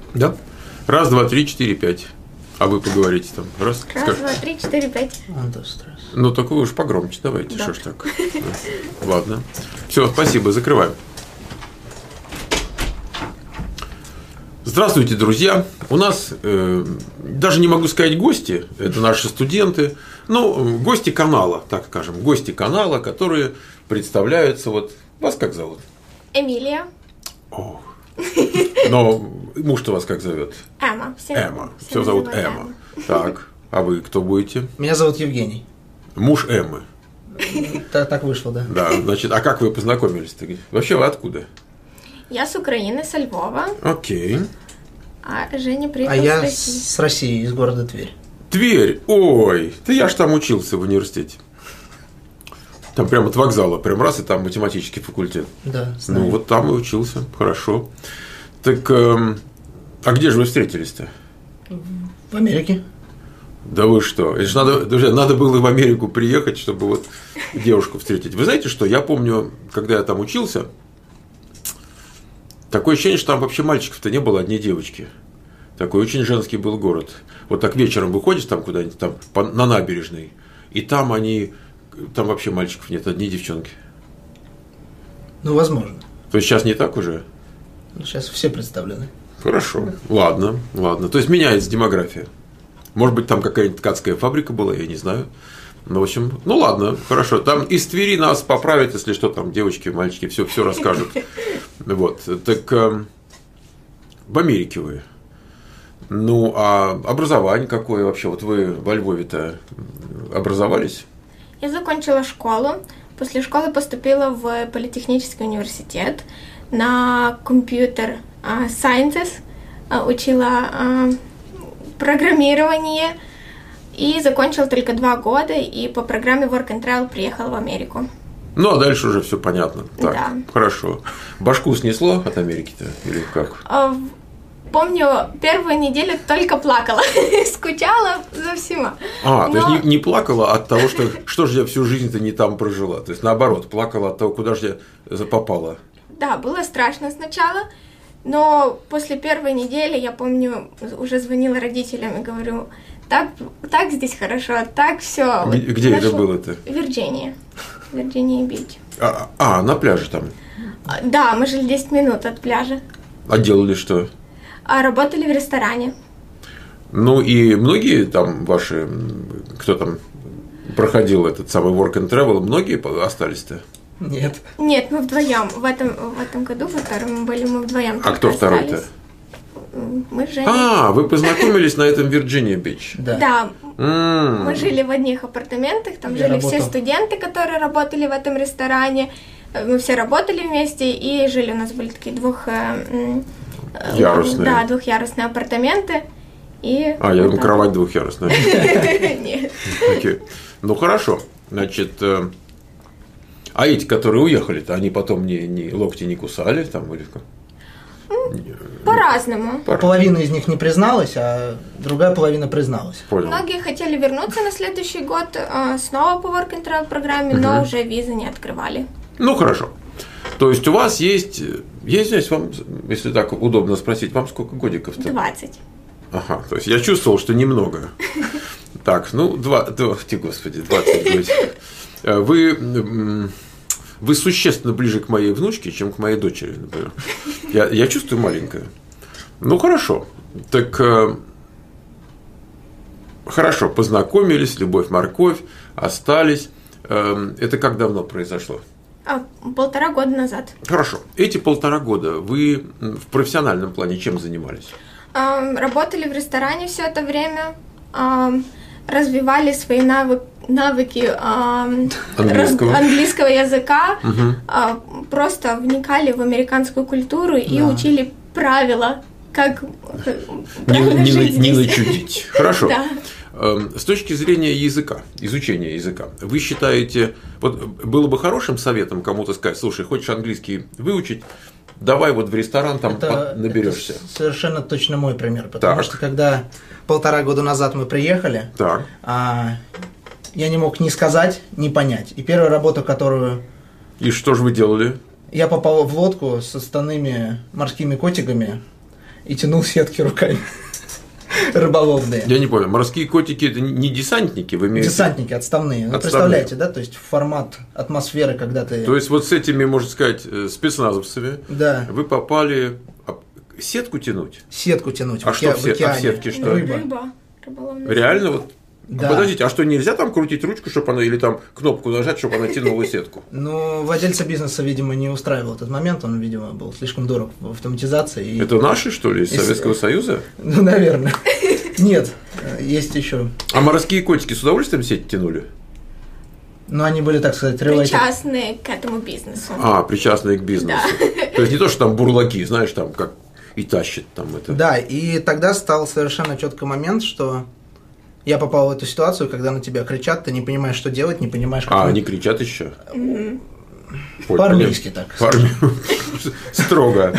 Да? Раз, два, три, четыре, пять. А вы поговорите там. Раз, два, три, четыре, пять. Ну, только вы уж погромче давайте. Что ж так. Ладно. Все, спасибо, закрываем. Здравствуйте, друзья. У нас, даже не могу сказать гости, это наши студенты, но гости канала, так скажем, гости канала, которые представляются, вот, вас как зовут? Эмилия. О, но муж-то вас как зовет? Эмма. Эмма. Все зовут Эмма. Так, а вы кто будете? Меня зовут Евгений. Муж Эммы. Так вышло, да. Да, значит, а как вы познакомились-то? Вообще вы откуда? Я с Украины, со Львова. Окей. А Женя приехал я с России. с России, из города Тверь. Тверь? Ой, да я ж там учился в университете. Там прямо от вокзала, прям раз, и там математический факультет. Да, знаю. Ну, вот там и учился. Хорошо. Так, а где же вы встретились-то? В Америке. Да вы что? Это же надо, друзья, надо было в Америку приехать, чтобы вот девушку встретить. Вы знаете что? Я помню, когда я там учился, такое ощущение, что там вообще мальчиков-то не было, одни девочки. Такой очень женский был город. Вот так вечером выходишь там куда-нибудь там на набережной, и там вообще мальчиков нет, одни девчонки. Ну, возможно. То есть сейчас не так уже? Сейчас все представлены. Хорошо. Ладно. То есть меняется демография. Может быть, там какая-нибудь ткацкая фабрика была, я не знаю. Ну, в общем, ну ладно, хорошо. Там из Твери нас поправят, если что, там девочки, мальчики, все расскажут. Вот. Так в Америке вы. Ну, а образование какое вообще? Вот вы во Львове-то образовались? Я закончила школу. После школы поступила в Политехнический университет на компьютер Sciences, учила программирование и закончила только 2 года, и по программе Work and Travel приехала в Америку. Ну, а дальше уже все понятно. Так, да. Хорошо. Башку снесло от Америки-то или как? Помню, первую неделю только плакала, скучала за всем. То есть не плакала от того, что же я всю жизнь-то не там прожила. То есть наоборот, плакала от того, куда же я попала. Да, было страшно сначала, но после первой недели, я помню, уже звонила родителям и говорю, так здесь хорошо, так все. Где это было-то? В Вирджинии Бич. На пляже там? Да, мы жили 10 минут от пляжа. А делали что? Работали в ресторане. Ну и многие там ваши, кто там проходил этот самый work and travel, многие остались-то? Нет. Нет, мы вдвоем. В этом году, во втором мы были, мы вдвоем. А кто второй-то? Мы с Женей. Вы познакомились на этом Вирджиния Бич? Да. Мы жили в одних апартаментах, там жили все студенты, которые работали в этом ресторане. Мы все работали вместе и жили. У нас были такие ярусные. Да, двухъярусные апартаменты. Я думаю, кровать двухъярусная. Нет. Ну хорошо. Значит, а эти, которые уехали-то, они потом ни локти не кусали там или как? По-разному. Половина из них не призналась, а другая половина призналась. Понял. Многие хотели вернуться на следующий год снова по Work and Travel программе, но уже визы не открывали. Ну хорошо. То есть у вас есть здесь вам, если так удобно спросить, вам сколько годиков-то? 20. Ага, то есть я чувствовал, что немного. Так, ну, 20 годиков. Вы существенно ближе к моей внучке, чем к моей дочери, например. Я чувствую маленькое. Ну, хорошо. Так, хорошо, познакомились, любовь-морковь, остались. Это как давно произошло? 1,5 года назад. Хорошо. Эти 1,5 года вы в профессиональном плане чем занимались? Работали в ресторане все это время, развивали свои навыки английского языка, просто вникали в американскую культуру и учили правила, как не начудить. Хорошо. Да. С точки зрения языка, изучения языка, вы считаете, вот было бы хорошим советом кому-то сказать, слушай, хочешь английский выучить, давай вот в ресторан там наберешься. Это совершенно точно мой пример, потому что когда 1,5 года назад мы приехали, я не мог ни сказать, ни понять. И первая работа, которую... И что же вы делали? Я попал в лодку с остальными морскими котиками и тянул сетки руками. Рыболовные. Я не понял, морские котики это не десантники, вы имеете? Десантники отставные. Вы представляете, да? То есть формат атмосферы, когда ты. То есть вот с этими, можно сказать, спецназовцами вы попали сетку тянуть? Сетку тянуть. А что в сетке что? Рыба. Реально вот. Да. Подождите, а что, нельзя там крутить ручку, чтобы она, или там кнопку нажать, чтобы она тянула сетку? Ну, владельца бизнеса, видимо, не устраивал этот момент, он, видимо, был слишком дорог в автоматизации. Это наши, что ли, из Советского Союза? Ну, наверное. Нет, есть еще. А морские котики с удовольствием сеть тянули? Ну, они были, так сказать, причастные к этому бизнесу. Причастные к бизнесу. Да. То есть не то, что там бурлаки, знаешь, там как и тащит там это. Да, и тогда стал совершенно четкий момент, что я попал в эту ситуацию, когда на тебя кричат, ты не понимаешь, что делать, не понимаешь, как. Они кричат еще? По-армейски так. Строго.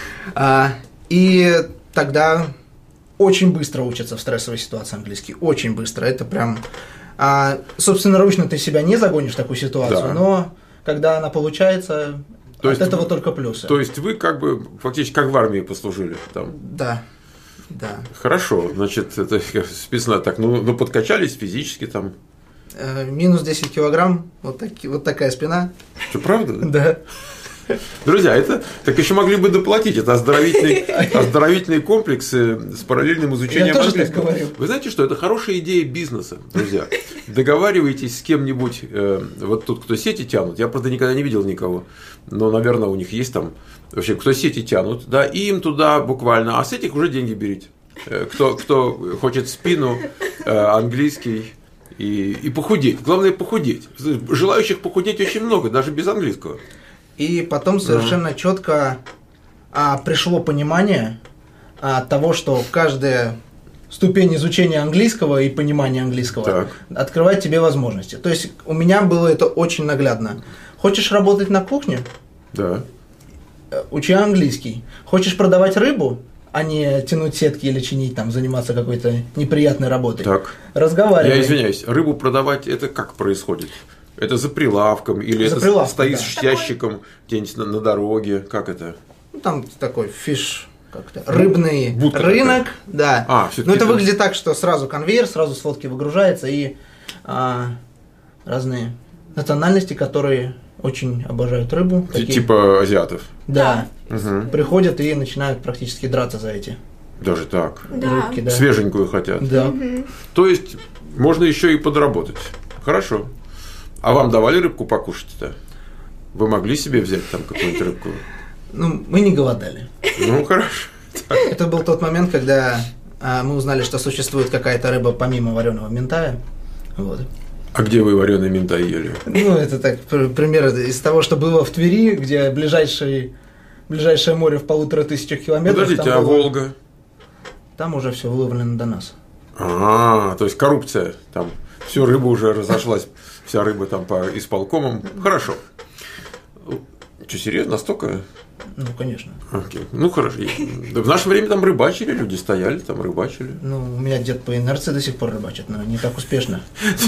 И тогда очень быстро учатся в стрессовой ситуации английский. Очень быстро. Это прям. Собственноручно ты себя не загонишь в такую ситуацию, но когда она получается, от этого только плюсы. То есть вы как бы фактически как в армии послужили там? Да. Да. Хорошо, значит, это спецназ так, ну подкачались физически там. Минус 10 килограмм, вот такая спина. Что, правда? Да. Друзья, это так еще могли бы доплатить. Это оздоровительные комплексы с параллельным изучением английского. Я тоже так говорю. Вы знаете, что это хорошая идея бизнеса, друзья. Договаривайтесь с кем-нибудь, вот тут, кто сети тянут. Я, правда, никогда не видел никого, но, наверное, у них есть там вообще, кто сети тянут, да, и им туда буквально, а с этих уже деньги берите. Кто хочет спину, английский и похудеть. Главное похудеть. Желающих похудеть очень много, даже без английского. И потом совершенно четко пришло понимание того, что каждая ступень изучения английского и понимания английского открывает тебе возможности. То есть у меня было это очень наглядно. Хочешь работать на кухне? Да. Учи английский. Хочешь продавать рыбу, а не тянуть сетки или чинить, там, заниматься какой-то неприятной работой? Так. Разговаривай. Я извиняюсь, рыбу продавать это как происходит? Это за прилавком или за это прилавком, стоишь с ящиком где-нибудь на дороге? Как это? Ну, там такой рыбный будка рынок, такая. Да. Но это выглядит так, что сразу конвейер, сразу с лодки выгружается и разные национальности, которые очень обожают рыбу. Типа азиатов? Да. Приходят и начинают практически драться за эти. Даже так? Рыбки, да. Свеженькую хотят? Да. То есть можно еще и подработать. Хорошо. А вам давали рыбку покушать-то? Вы могли себе взять там какую-нибудь рыбку? Ну, мы не голодали. Ну, хорошо. Это был тот момент, когда мы узнали, что существует какая-то рыба помимо вареного минтая. Вот. А где вы вареный минтай ели? Ну, это так, пример из того, что было в Твери, где ближайшее море в 1500 километров. Подождите, а Волга? Там уже все выловлено до нас. То есть коррупция. Там всю рыбу уже разошлась. Вся рыба там по исполкомам. Хорошо. Что, серьезно? Настолько? Ну, конечно. Окей. Ну, хорошо. В наше время там рыбачили, люди стояли, там рыбачили. Ну, у меня дед по инерции до сих пор рыбачит, но не так успешно.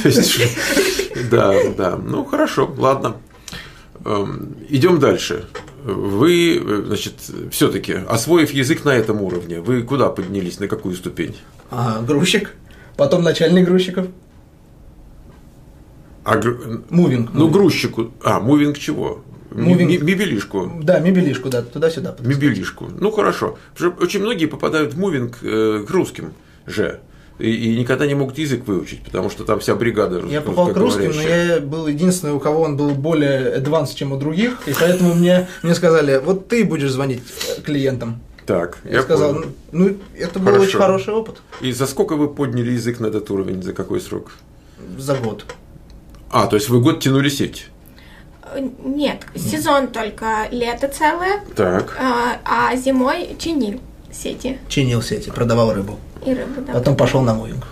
Да. Ну, хорошо, ладно. Идем дальше. Вы, значит, все-таки, освоив язык на этом уровне, вы куда поднялись, на какую ступень? Грузчик, потом начальник грузчиков. Мувинг. Ну, грузчику. Мувинг чего? Мебелишку. Да, мебелишку, да, туда-сюда. Мебелишку. Ну, хорошо. Очень многие попадают в мувинг к русским же. И никогда не могут язык выучить, потому что там вся бригада. Я попал к русским, но я был единственный, у кого он был более advanced, чем у других, и поэтому мне сказали, вот ты будешь звонить клиентам. Так, я сказал, понял. Это был очень хороший опыт. И за сколько вы подняли язык на этот уровень, за какой срок? За год. То есть вы год тянули сеть? Нет, сезон только лето целое, так. А зимой чинил сети. Чинил сети, продавал рыбу. И рыбу, да. Потом пошел на мувинг.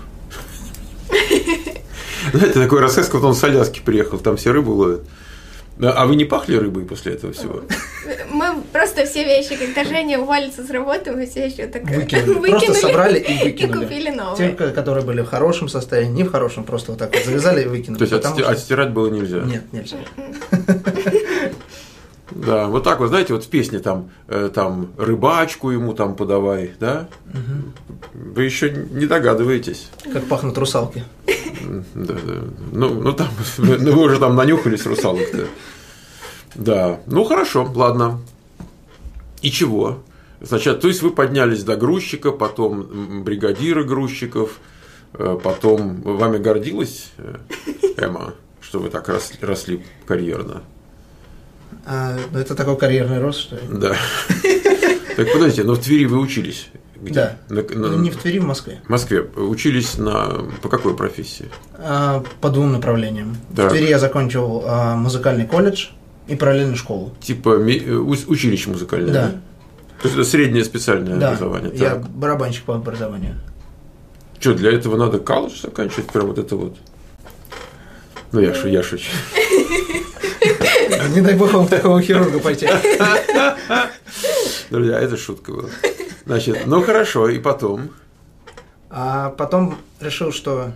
Знаете, такой рассказ, как он с Аляски приехал, там все рыбу ловят. А вы не пахли рыбой после этого всего? Мы просто все вещи, когда Женя уволится с работы, мы все еще так выкинули. Просто собрали и выкинули. И купили новые. Те, которые были в хорошем состоянии, не в хорошем, просто вот так вот завязали и выкинули. То есть отстирать было нельзя? Нет, нельзя. Да, вот так вот, знаете, вот в песне там рыбачку ему там подавай, да? Угу. Вы еще не догадываетесь. Как пахнут русалки. Да. Ну там, вы уже там нанюхались русалок-то. Да, ну хорошо, ладно. И чего? Значит, то есть вы поднялись до грузчика, потом бригадира грузчиков, потом вами гордилась Эмма, что вы так росли карьерно? Это такой карьерный рост, что ли? Да. Так подождите, но в Твери вы учились? Где? Да. Не в Твери, в Москве. В Москве. Учились по какой профессии? По двум направлениям. Так. В Твери я закончил музыкальный колледж и параллельно школу. Типа училище музыкальное? Да. То есть это среднее специальное образование? Я барабанщик по образованию. Что, для этого надо колледж заканчивать? Прям вот это вот? Ну, я шучу. Не дай бог вам к такому хирургу пойти. Друзья, это шутка была. Значит, ну хорошо, и потом? А потом решил, что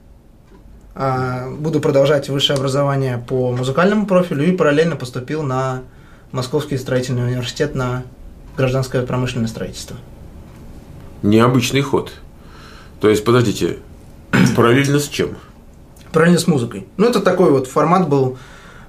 буду продолжать высшее образование по музыкальному профилю и параллельно поступил на Московский строительный университет на гражданское промышленное строительство. Необычный ход. То есть, подождите, параллельно с чем? Параллельно с музыкой. Ну, это такой вот формат был,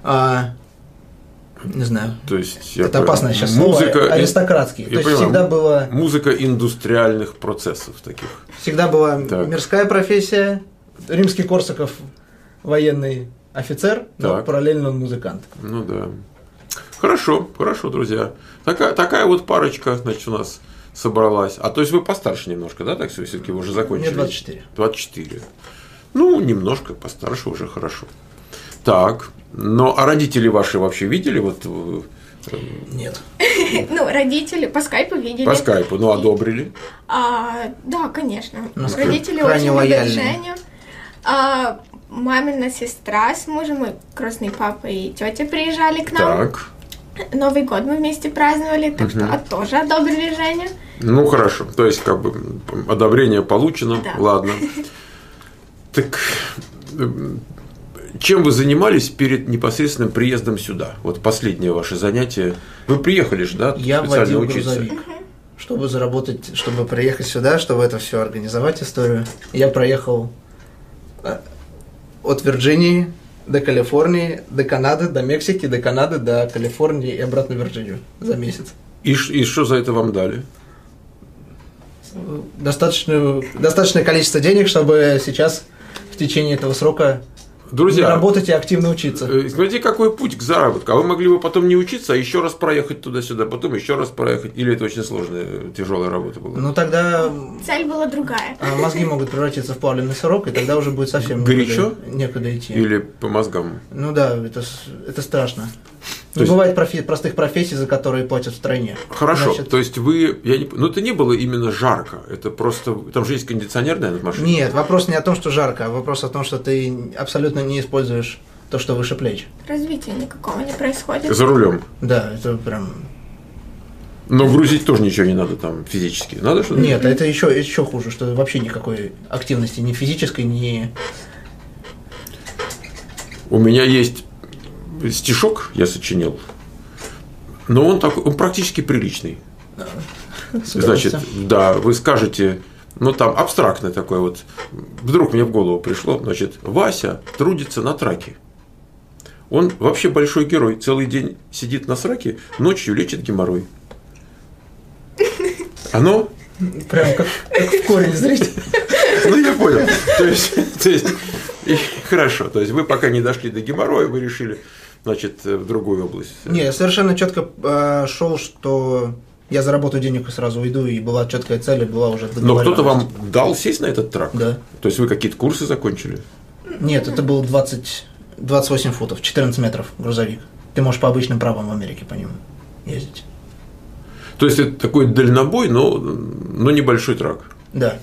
не знаю, то есть, это опасное сейчас слово, аристократский. То есть всегда была музыка индустриальных процессов таких. Всегда была мирская профессия, Римский-Корсаков военный офицер, но параллельно он музыкант. Ну да. Хорошо, друзья. Такая вот парочка, значит, у нас собралась. А то есть вы постарше немножко, да, так все-таки вы уже закончили? Мне 24. 24. Ну, немножко постарше уже хорошо. Так, а родители ваши вообще видели? Нет. Ну, родители по скайпу видели. По скайпу, одобрили? Да, конечно. Родители очень любят Женю. Мамина сестра с мужем, мой крестный папа и тетя приезжали к нам. Так. Новый год мы вместе праздновали, так что тоже одобрили Женю. Ну, хорошо. То есть, одобрение получено. Да. Ладно. Так, чем вы занимались перед непосредственным приездом сюда? Вот последнее ваше занятие. Вы приехали же, да? Я водил грузовик, чтобы заработать, чтобы приехать сюда, чтобы это все организовать, историю. Я проехал от Вирджинии до Калифорнии, до Канады, до Мексики, до Канады, до Калифорнии и обратно в Вирджинию за месяц. И что за это вам дали? Достаточное количество денег, чтобы сейчас в течение этого срока Друзья, работать и активно учиться. Смотрите, какой путь к заработку. А вы могли бы потом не учиться, а еще раз проехать туда-сюда, потом еще раз проехать. Или это очень сложная, тяжелая работа была? Ну тогда цель была другая. Мозги могут превратиться в плавленый сырок, и тогда уже будет совсем горячо? Некуда идти. Или по мозгам? Ну да, это страшно. Не бывает простых профессий, за которые платят в стране. Хорошо, то есть это не было именно жарко, это просто, там же есть кондиционер, наверное, в машине? Нет, вопрос не о том, что жарко, а вопрос о том, что ты абсолютно не используешь то, что выше плеч. Развития никакого не происходит. За рулем? Да, это прям... Но грузить тоже ничего не надо там физически, надо что-то? Нет, это еще хуже, что вообще никакой активности, ни физической, ни... У меня есть стишок, я сочинил, но он практически приличный. Значит, да, вы скажете, там абстрактный такой вот, вдруг мне в голову пришло, значит, Вася трудится на траке. Он вообще большой герой, целый день сидит на сраке, ночью лечит геморрой. Оно? Прям как в корень зрить. Ну, я понял. То есть, хорошо, то есть вы пока не дошли до геморроя, вы решили, значит, в другую область. Не, я совершенно четко шел, что я заработаю денег и сразу уйду, и была четкая цель, и была уже договоренность. Но кто-то вам дал сесть на этот трак? Да. То есть вы какие-то курсы закончили? Нет, это был 28 футов, 14 метров грузовик. Ты можешь по обычным правам в Америке по нему ездить. То есть это такой дальнобой, но небольшой трак. Да.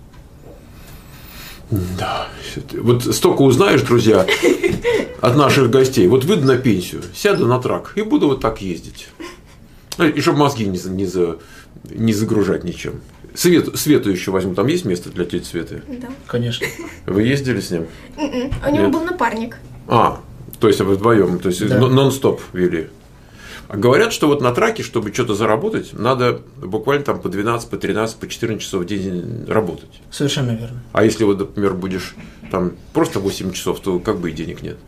Да. Вот столько узнаешь, друзья, от наших гостей. Вот выйду на пенсию, сяду на трак и буду вот так ездить. И чтобы мозги не загружать ничем. Свету еще возьму. Там есть место для тети Светы? Да. Конечно. Вы ездили с ним? У него был напарник. То есть вы вдвоем, то есть да. Нон-стоп вели. А говорят, что вот на траке, чтобы что-то заработать, надо буквально там по 12, по 13, по 14 часов в день работать. Совершенно верно. А если вот, например, будешь там просто 8 часов, то как бы и денег нет.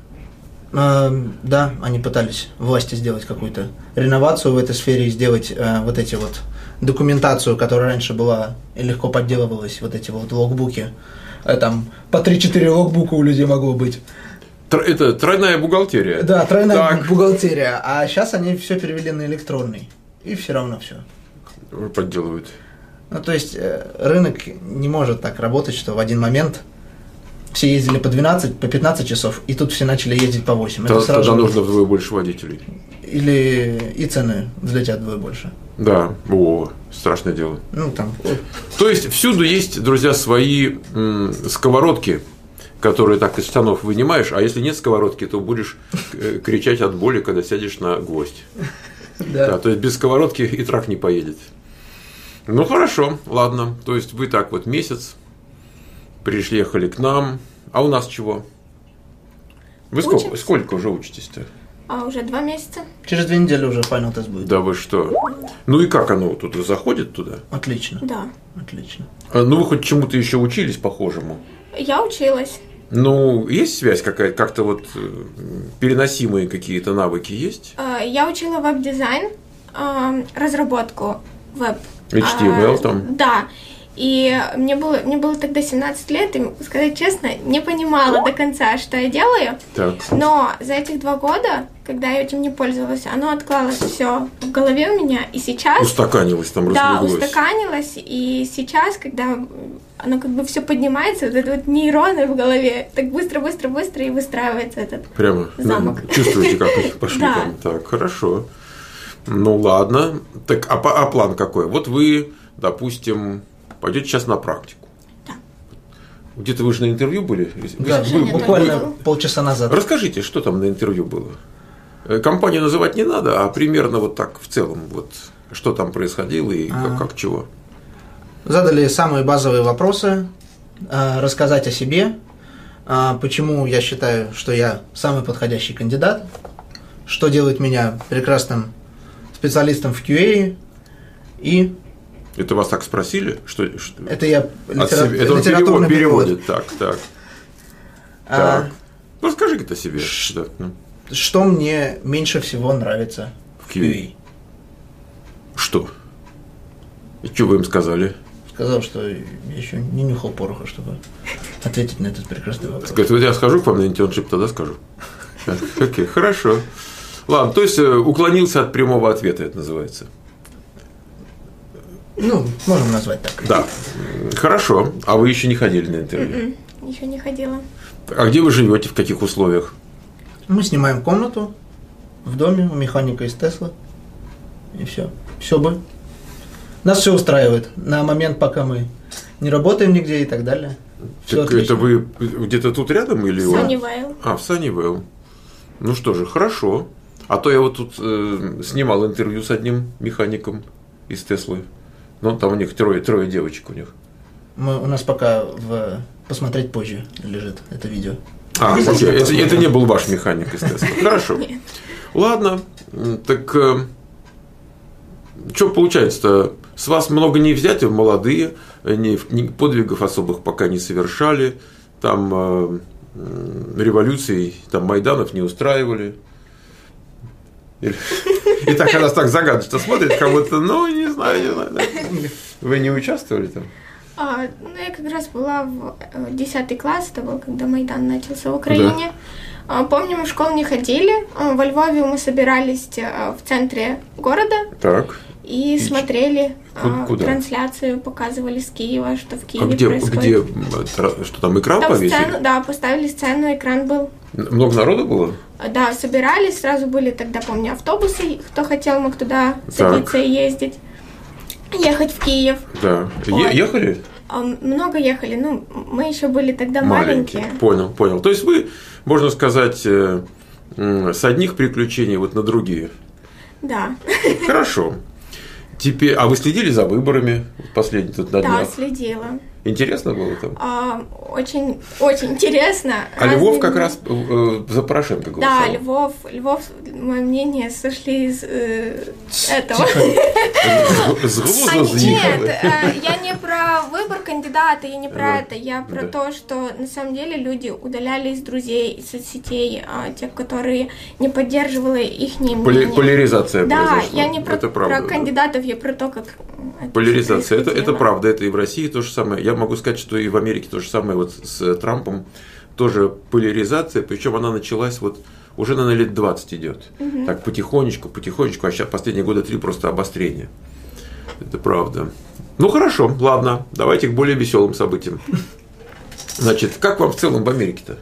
Да, они пытались власти сделать какую-то реновацию в этой сфере, сделать вот эти вот документацию, которая раньше была и легко подделывалась, вот эти вот логбуки. Там по 3-4 логбука у людей могло быть. Это тройная бухгалтерия. Да, тройная бухгалтерия. А сейчас они все перевели на электронный. И все равно все. Подделывают. Ну, то есть рынок не может так работать, что в один момент все ездили по 12, по 15 часов, и тут все начали ездить по 8. Это сразу тогда нужно вдвое больше водителей. Или и цены взлетят вдвое больше. Да, страшное дело. Ну, там. То есть всюду есть, друзья, свои сковородки, которые так из штанов вынимаешь, а если нет сковородки, то будешь кричать от боли, когда сядешь на гвоздь. Да, то есть без сковородки и трак не поедет. Ну хорошо, ладно. То есть вы так вот месяц приехали к нам. А у нас чего? Вы сколько уже учитесь-то? Уже 2 месяца. Через 2 недели уже final тест будет. Да вы что? Ну и как оно тут заходит туда? Отлично. Да. Отлично. Ну вы хоть чему-то еще учились похожему? Я училась. Ну, есть связь какая-то, как-то вот переносимые какие-то навыки есть? Я учила веб-дизайн, разработку веб. HTML там? Да. И мне было тогда 17 лет, и, сказать честно, не понимала до конца, что я делаю. Так. Но за этих 2 года, когда я этим не пользовалась, оно откладывалось все в голове у меня. И сейчас... Устаканилось там, разлеглось. разлеглось. Да, устаканилось. И сейчас, когда оно как бы все поднимается, вот это вот нейроны в голове, так быстро и выстраивается этот прямо замок. Чувствуете, как они пошли там? Так, хорошо. Ну ладно. Так, а план какой? Вот вы, допустим, пойдете сейчас на практику. Да. Где-то вы же на интервью были? Да, буквально полчаса назад. Расскажите, что там на интервью было? Компанию называть не надо, а примерно вот так в целом, вот что там происходило и как чего. Задали самые базовые вопросы, рассказать о себе, почему я считаю, что я самый подходящий кандидат, что делает меня прекрасным специалистом в QA и... Это вас так спросили? Это я это он переводит. Так. Так. Ну, расскажи-ка о себе. Что мне меньше всего нравится в QA? Что? И что вы им сказали? Сказал, что я еще не нюхал пороха, чтобы ответить на этот прекрасный вопрос. Говорит, вот я схожу к вам на интерншип, тогда скажу. Окей, хорошо. Ладно, то есть уклонился от прямого ответа, это называется. Ну, можем назвать так. Да. Хорошо. А вы еще не ходили на интервью? Еще не ходила. А где вы живете, в каких условиях? Мы снимаем комнату в доме у механика из Теслы. И все. Все бы. Нас все устраивает на момент, пока мы не работаем нигде и так далее. Так это вы где-то тут рядом или? Саннивейл. В Саннивейл. Ну что же, хорошо. А то я вот тут снимал интервью с одним механиком из Теслы. Ну, там у них трое девочек у них. У нас пока посмотреть позже лежит это видео. Окей. Это не был ваш механик из Теслы. Хорошо. Нет. Ладно. Так что получается-то? С вас много не взять, молодые, ни подвигов особых пока не совершали, там революций, там майданов не устраивали. И так она так загадочно смотрит, как будто, не знаю. Вы не участвовали там? Я как раз была в 10 класс, это был, когда Майдан начался в Украине. Да. Помню, мы в школу не ходили. Во Львове мы собирались в центре города. Так. И смотрели Куда? трансляцию, показывали с Киева, что в Киеве происходит. Что там, экран там повесили? Сцену, да, поставили сцену, экран был. Много народу было? Да, собирались, сразу были тогда, помню, автобусы, кто хотел, мог туда садиться и ездить. Ехать в Киев. Да. Ехали? Много ехали, мы еще были тогда маленькие. Понял. То есть вы, можно сказать, с одних приключений вот на другие. Да. Хорошо. Теперь, а вы следили за выборами последние тут на днях? Да, следила. Интересно было там? Очень, очень интересно. А Львов как раз за Порошенко голосовал. Да, Львов, мое мнение, сошли из этого. С глуза заехали. Нет, я не про выбор кандидата, я не про это. Я про то, что на самом деле люди удаляли из друзей, из соцсетей, тех, которые не поддерживали их мнение. Поляризация произошла. Да, я не про кандидатов, я про то, как... Поляризация, это правда, это и в России то же самое. Я могу сказать, что и в Америке то же самое, вот с Трампом тоже поляризация, причем она началась вот уже, наверное, лет 20 идет. Так потихонечку, а сейчас последние года 3 просто обострение. Это правда. Ну хорошо, ладно, давайте к более веселым событиям. Значит, как вам в целом в Америке-то?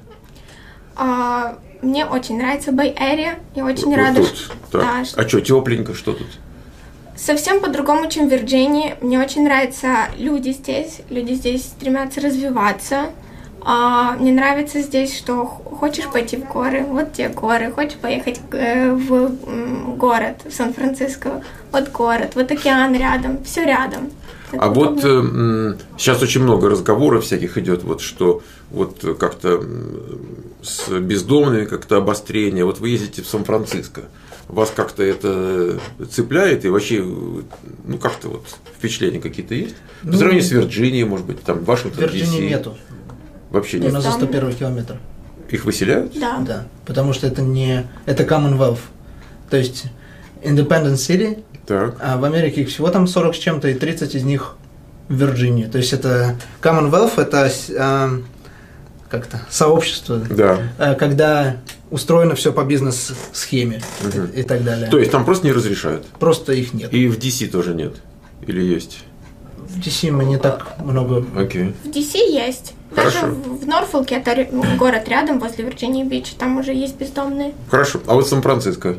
Мне очень нравится Bay Area, я очень рада, А что, тепленько, что тут? Совсем по-другому, чем в Вирджинии. Мне очень нравятся люди здесь. Люди здесь стремятся развиваться. Мне нравится здесь, что хочешь пойти в горы, вот те горы. Хочешь поехать в город, в Сан-Франциско, вот город, вот океан рядом, все рядом. А вот сейчас очень много разговоров всяких идет, вот что вот как-то с бездомными как-то обострение. Вот вы ездите в Сан-Франциско. Вас как-то это цепляет и вообще, ну как-то вот впечатления какие-то есть? По сравнению с Вирджинией, может быть, там Вашингтон, DC. Вирджинии нету. Вообще нет. У нас за 101 километр. Их выселяют? Да. Да, потому что это не... Это Commonwealth. То есть Independent City, так. А в Америке их всего там 40 с чем-то, и 30 из них в Вирджинии. То есть это Commonwealth, это как-то сообщество, да. Когда устроено все по бизнес-схеме и так далее. То есть там просто не разрешают? Просто их нет. И в DC тоже нет? Или есть? В DC мы не так много... Okay. В DC есть. Даже в Норфолке, это город рядом, возле Вирджинии-Бич, там уже есть бездомные. Хорошо. А вот Сан-Франциско?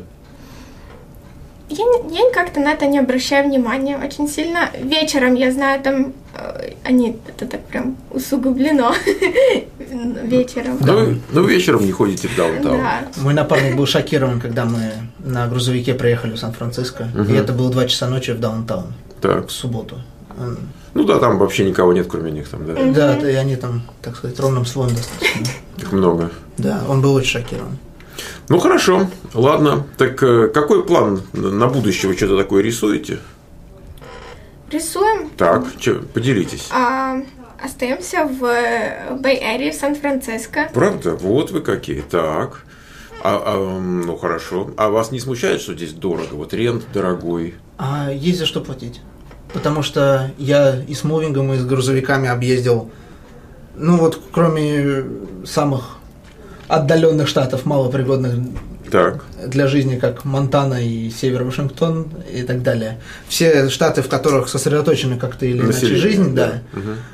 Я как-то на это не обращаю внимания очень сильно. Вечером, я знаю, там это так прям усугублено вечером. Ну, вечером не ходите в даунтаун. Да. Мой напарник был шокирован, когда мы на грузовике проехали в Сан-Франциско, и это было 2 часа ночи в даунтаун. Так. В субботу. Ну да, там вообще никого нет, кроме них там, да. Да, и они там, так сказать, ровным слоем достаточно. Их много. Да, он был очень шокирован. Ну хорошо, ладно. Так какой план на будущее? Вы что-то такое рисуете? Рисуем. Так, поделитесь. Остаемся в Bay Area, в Сан-Франциско. Правда? Вот вы какие. Так. Ну хорошо. А вас не смущает, что здесь дорого? Вот рент дорогой. Есть за что платить. Потому что я и с мувингом, и с грузовиками объездил, ну вот кроме самых отдаленных штатов, малопригодных для жизни, как Монтана и Север Вашингтон и так далее. Все штаты, в которых сосредоточены как-то или иначе жизнь, да.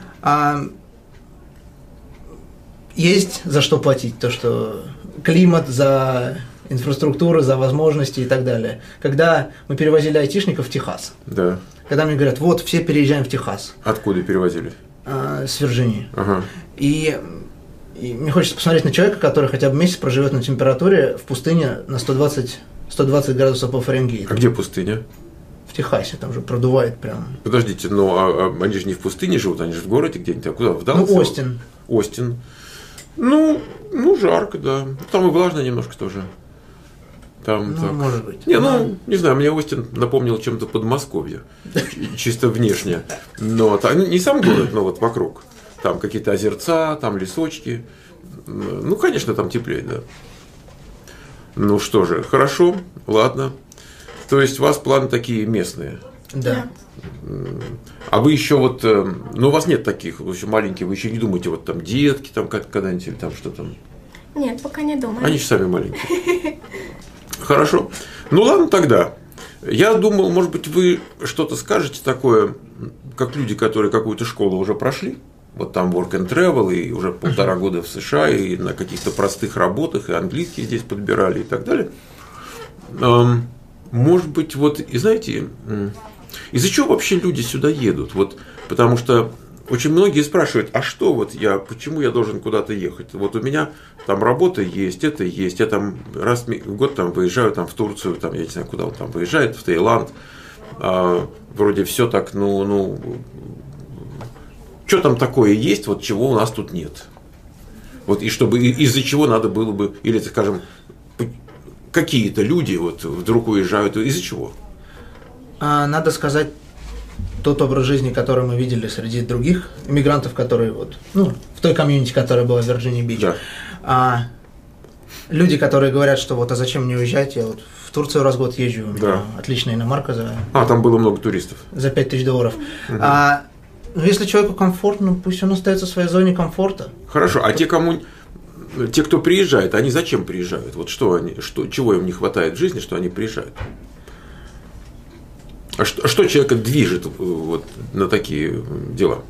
Есть за что платить. То, что климат, за инфраструктуру, за возможности и так далее. Когда мы перевозили айтишников в Техас, когда мне говорят, вот, все переезжаем в Техас. Откуда перевозили? С Вирджинии. И мне хочется посмотреть на человека, который хотя бы месяц проживет на температуре в пустыне на 120 градусов по Фаренгейту. А где пустыня? В Техасе, там же продувает прям. Подождите, но они же не в пустыне живут, они же в городе где-нибудь. А куда? В Далласе? Ну, Остин. Остин. Ну, жарко, да. Там и влажно немножко тоже. Там так. Может быть. Не знаю, мне Остин напомнил чем-то Подмосковье. Чисто внешне. Но не сам город, но вот вокруг. Там какие-то озерца, там лесочки. Ну, конечно, там теплее, да. Ну что же, хорошо, ладно. То есть у вас планы такие местные? Да. А вы еще вот, ну у вас нет таких, в общем, маленьких, вы еще не думаете, вот там детки там когда-нибудь или там что там? Нет, пока не думаю. Они же сами маленькие. Хорошо. Ну ладно тогда. Я думал, может быть, вы что-то скажете такое, как люди, которые какую-то школу уже прошли. Вот там work and travel, и уже 1,5 года в США, и на каких-то простых работах, и английский здесь подбирали, и так далее. Может быть, вот, и знаете, из-за чего вообще люди сюда едут? Вот, потому что очень многие спрашивают, а что вот почему я должен куда-то ехать? Вот у меня там работа есть, это есть, я там раз в год там выезжаю там, в Турцию, там, я не знаю, куда он там выезжает, в Таиланд, вроде все так, что там такое есть, вот чего у нас тут нет. Вот и чтобы из-за чего надо было бы, или, скажем, какие-то люди вот вдруг уезжают, из-за чего? Надо сказать, тот образ жизни, который мы видели среди других иммигрантов, которые в той комьюнити, которая была в Вирджинии-Бич. Да. Люди, которые говорят, что вот, а зачем мне уезжать, я вот в Турцию раз в год езжу, отличная иномарка за... там было много туристов. За $5000. Угу. Если человеку комфортно, пусть он остается в своей зоне комфорта. Хорошо, а те, кто приезжает, они зачем приезжают? Вот чего им не хватает в жизни, что они приезжают? А что человека движет вот на такие дела?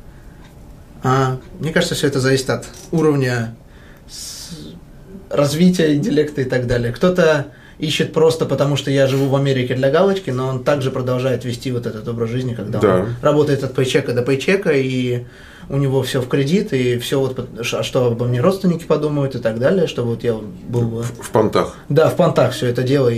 Мне кажется, все это зависит от уровня развития интеллекта и так далее. Кто-то ищет просто потому, что я живу в Америке для галочки, но он также продолжает вести вот этот образ жизни, когда он работает от пейчека до пейчека, и у него все в кредит, и все вот, что обо мне родственники подумают и так далее, что вот я был... В понтах. Да, в понтах все это дело.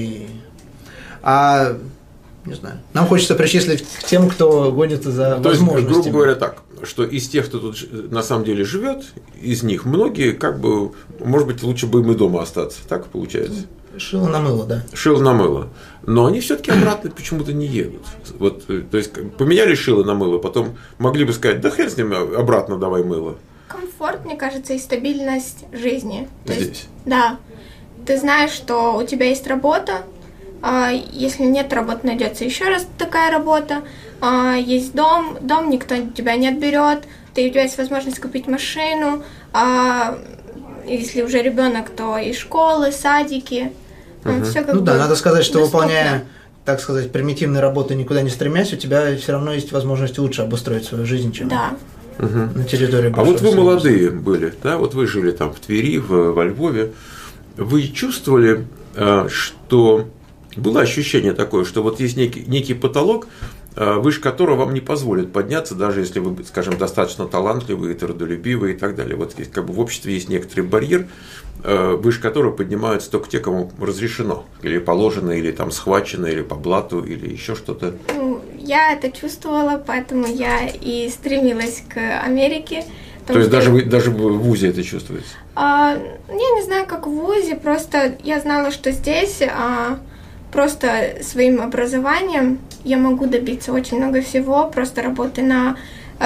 Не знаю. Нам хочется причислить к тем, кто гонится за возможностями. То есть, грубо говоря, так, что из тех, кто тут на самом деле живет, из них многие, может быть, лучше бы им и дома остаться. Так получается. Шило на мыло, да. Шило на мыло. Но они все-таки обратно почему-то не едут. Вот, то есть, поменяли шило на мыло, потом могли бы сказать, да хрен с ним, обратно давай мыло. Комфорт, мне кажется, и стабильность жизни. То есть, да. Ты знаешь, что у тебя есть работа. Если нет работы, найдется еще раз такая работа. Есть дом никто тебя не отберет. У тебя есть возможность купить машину. Если уже ребенок, то и школы, садики. Все надо сказать, что доступно. Выполняя, так сказать, примитивные работы, никуда не стремясь, у тебя все равно есть возможность лучше обустроить свою жизнь, чем на территории. А вот вы молодые были, да? Вот вы жили там в Твери, во Львове. Вы чувствовали, что было ощущение такое, что вот есть некий потолок, выше которого вам не позволят подняться, даже если вы, скажем, достаточно талантливые, трудолюбивые и так далее. Вот есть, в обществе есть некоторый барьер, выше которого поднимаются только те, кому разрешено, или положено, или там схвачено, или по блату, или еще что-то. Я это чувствовала, поэтому я и стремилась к Америке. То есть даже в ВУЗе это чувствуете? Я не знаю, как в ВУЗе, просто я знала, что здесь просто своим образованием я могу добиться очень много всего, просто работая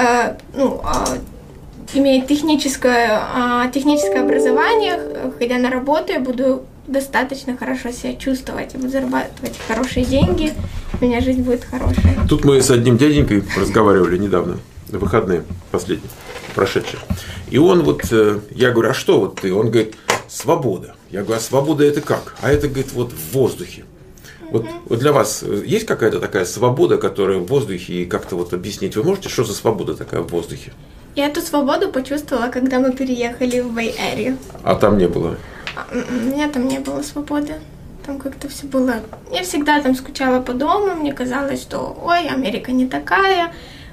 имея техническое образование, ходя на работу, я буду достаточно хорошо себя чувствовать, я буду зарабатывать хорошие деньги, у меня жизнь будет хорошая. Тут мы с одним дяденькой разговаривали недавно, на выходные последние, прошедшие. И он я говорю, а что вот ты? Он говорит, свобода. Я говорю, а свобода это как? А это, говорит, вот в воздухе. Вот для вас есть какая-то такая свобода, которая в воздухе, и как-то вот объяснить? Вы можете, что за свобода такая в воздухе? Я эту свободу почувствовала, когда мы переехали в Bay Area. А там не было? У меня там не было свободы. Там как-то все было... Я всегда там скучала по дому, мне казалось, что, Америка не такая,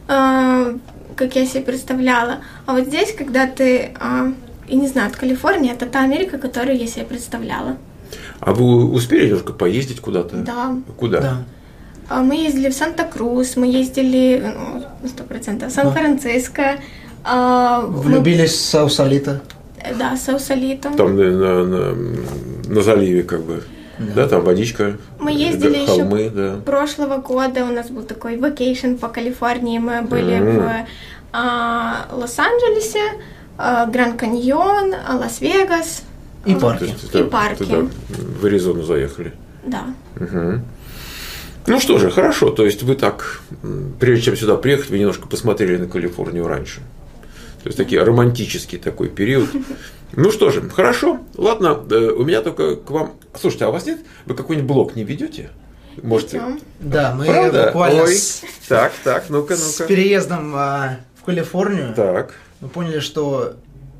как я себе представляла. А вот здесь, когда ты, я не знаю, от Калифорнии, это та Америка, которую я себе представляла. А вы успели немножко поездить куда-то? Да. Куда? Да. Мы ездили в Санта-Крус, мы ездили 100% в Сан-Франциско. Влюбились в Саусалито? Да, Саусалито. Там на заливе да, там водичка, мы ездили холмы, еще прошлого года, у нас был такой вакейшн по Калифорнии, мы были в Лос-Анджелесе, Гранд Каньон, Лас-Вегас. И парки. И парки. Туда, в Аризону заехали. Да. Угу. Ну что же, хорошо. То есть вы так, прежде чем сюда приехать, вы немножко посмотрели на Калифорнию раньше. То есть такой романтический такой период. Ну что же, хорошо. Ладно, у меня только к вам... Слушайте, а у вас нет? Вы какой-нибудь блог не ведете? Можете? Да, мы правда? буквально Так, ну-ка. С переездом в Калифорнию так. Мы поняли, что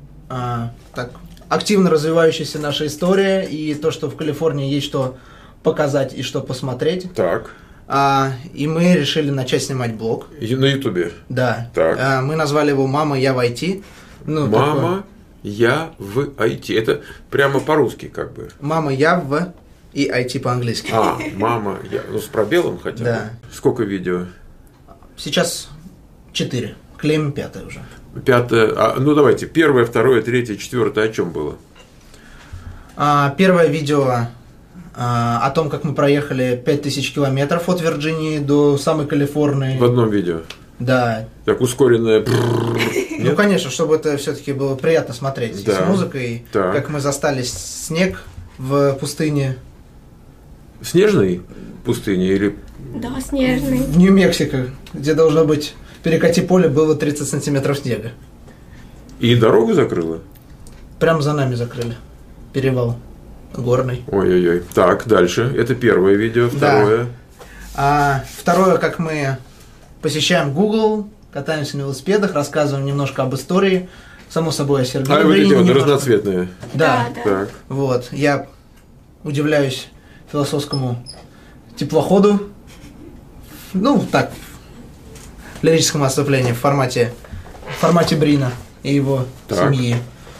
активно развивающаяся наша история и то, что в Калифорнии есть что показать и что посмотреть. Так. И мы решили начать снимать блог. На Ютубе? Да. Так. Мы назвали его «Мама, я в IT». «Мама, я в IT». Это прямо по-русски как бы. «Мама, я в и IT по-английски. Мама, с пробелом хотя бы? Да. Сколько видео? Сейчас 4. Клеим 5 уже. 5. Давайте. 1, 2, 3, 4 о чем было? Первое видео о том, как мы проехали 5000 километров от Вирджинии до самой Калифорнии. В одном видео? Да. Так ускоренное. Ну, конечно, чтобы это все-таки было приятно смотреть с музыкой, так. Как мы застали снег в пустыне. Снежной пустыне или? Да, снежной. В Нью-Мексико, где должно быть перекати поле, было 30 сантиметров снега. И дорогу закрыло? Прямо за нами закрыли. Перевал горный. Ой-ой-ой. Так, дальше. Это первое видео. Второе. Да. Второе, как мы посещаем Google, катаемся на велосипедах, рассказываем немножко об истории, само собой о Сергее. Вот эти вот разноцветные. Да. Так. Вот. Я удивляюсь философскому теплоходу. Ну, так, в лирическом отступлении в формате Брина и его семьи.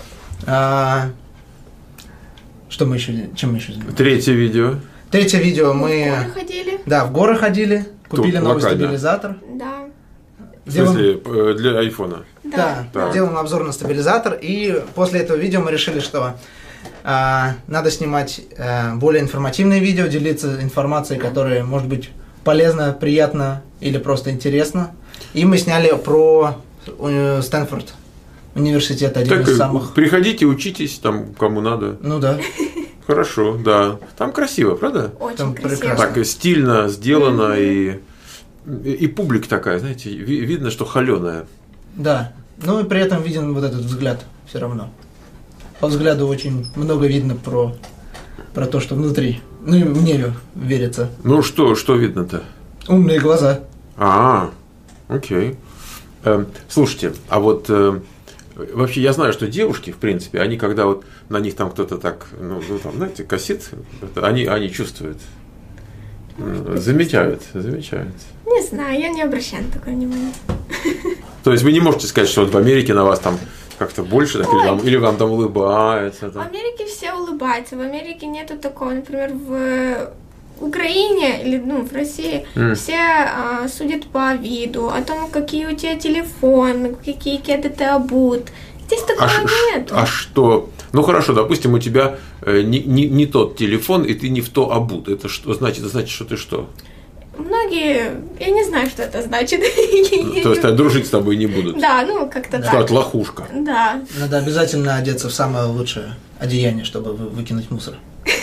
Чем мы еще занимаемся? Третье видео. Третье видео мы... В горы ходили. Да, в горы ходили, купили новый локально. Стабилизатор. Да. В смысле, для айфона? Да, делаем обзор на стабилизатор, и после этого видео мы решили, что надо снимать более информативные видео, делиться информацией, которая может быть полезна, приятна или просто интересна. И мы сняли про Стэнфорд. Университет один из самых. Приходите, учитесь, там кому надо. Ну да. Хорошо, да. Там красиво, правда? Очень там красиво. прекрасно. Так стильно сделано, и публика такая, знаете, видно, что холеная. Да. Ну и при этом виден вот этот взгляд все равно. По взгляду очень много видно про то, что внутри. Ну и мне верится. Ну что видно-то? Умные глаза. Окей. Слушайте, а вот вообще я знаю, что девушки, в принципе, они когда вот на них там кто-то так, там, знаете, косит, они чувствуют, замечают. Не знаю, я не обращаю на такое внимание. То есть вы не можете сказать, что вот в Америке на вас там как-то больше, так, или вам там улыбаются? В Америке все улыбаются, в Америке нету такого, например, в Украине или в России все судят по виду, о том, какие у тебя телефоны, какие кеды ты обут. Здесь такого нет. А что? Ну хорошо, допустим, у тебя не тот телефон, и ты не в то обут. Это что значит? Это значит, что ты что? Многие, я не знаю, что это значит. То есть дружить с тобой не будут? Да, как-то так. Скажут, лохушка. Да. Надо обязательно одеться в самое лучшее одеяние, чтобы выкинуть мусор.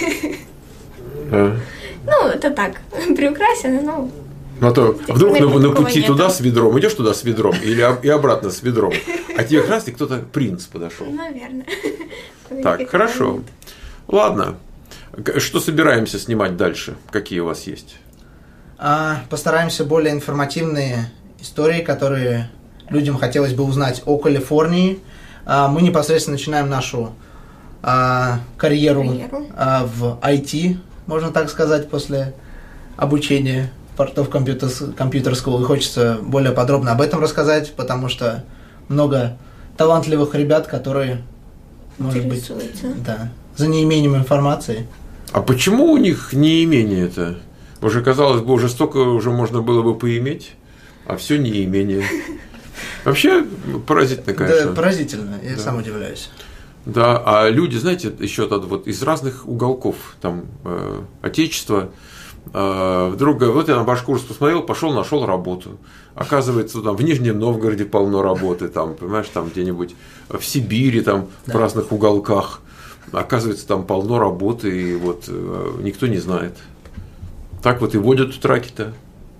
Это так, приукрасено, но... А то вдруг на пути туда с ведром, идешь туда с ведром, и обратно с ведром, а тебе как раз кто-то принц подошел. Наверное. Так, хорошо. Ладно. Что собираемся снимать дальше? Какие у вас есть? Постараемся более информативные истории, которые людям хотелось бы узнать о Калифорнии. Мы непосредственно начинаем нашу карьеру в IT, можно так сказать, после обучения портов компьютерского. И хочется более подробно об этом рассказать, потому что много талантливых ребят, которые, может быть, за неимением информации. А почему у них неимение-то? Уже, казалось бы, уже столько уже можно было бы поиметь, а все неимение. Вообще поразительно, конечно. Да, поразительно, я сам удивляюсь. Да, а люди, знаете, еще вот из разных уголков там отечества, вдруг, вот я на Башкурс посмотрел, пошел, нашел работу. Оказывается, там в Нижнем Новгороде полно работы, там, понимаешь, там где-нибудь в Сибири, там в разных уголках. Оказывается, там полно работы, и вот никто не знает. Так вот и водят тут раки-то.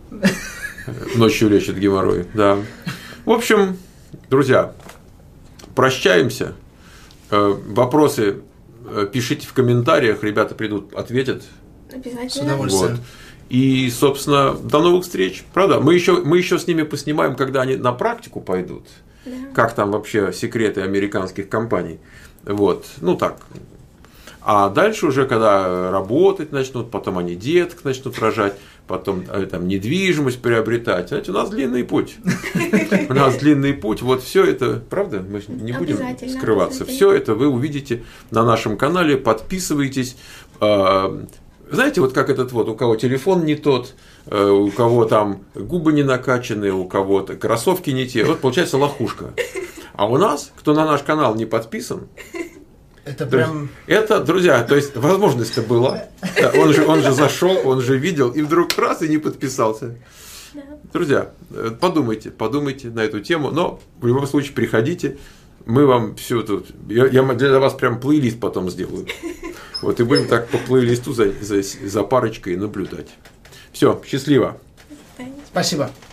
Ночью лечат геморрой, да. В общем, друзья, прощаемся. Вопросы пишите в комментариях, ребята придут, ответят. Обязательно. С удовольствием. Вот. И, собственно, до новых встреч. Правда? Мы еще с ними поснимаем, когда они на практику пойдут. Да. Как там вообще секреты американских компаний. Вот. Так. А дальше уже, когда работать начнут, потом они деток начнут рожать, потом там недвижимость приобретать. Знаете, у нас длинный путь. У нас длинный путь. Вот все это, правда, мы не будем скрываться. Все это вы увидите на нашем канале. Подписывайтесь, знаете, вот как этот вот, у кого телефон не тот, у кого там губы не накачаны, у кого-то кроссовки не те, вот получается лохушка. А у нас, кто на наш канал не подписан, это прям... Это, друзья, то есть возможность-то была. Он же зашел, он же видел, и вдруг раз и не подписался. Друзья, подумайте на эту тему, но в любом случае приходите, мы вам все тут, я для вас прям плейлист потом сделаю. Вот и будем так по плейлисту за парочкой наблюдать. Все, счастливо. Спасибо.